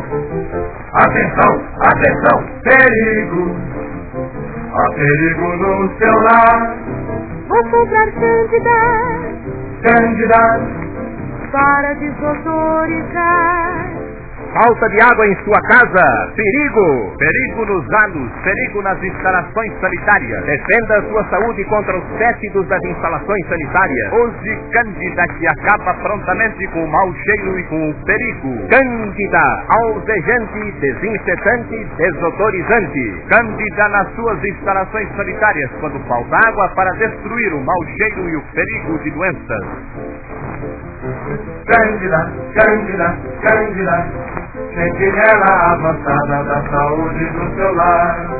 Atenção, atenção, perigo! Há perigo no seu lar. Vou comprar Cândida para desodorizar. Falta de água em sua casa? Perigo! Perigo nos anos, perigo nas instalações sanitárias. Defenda a sua saúde contra os fétidos das instalações sanitárias. Use Cândida, que acaba prontamente com o mau cheiro e com o perigo. Cândida, alvejante, desinfetante, desodorizante. Cândida nas suas instalações sanitárias quando falta água para destruir o mau cheiro e o perigo de doenças. Cândida, Cândida, Cândida, sentinela avançada da saúde do seu lar.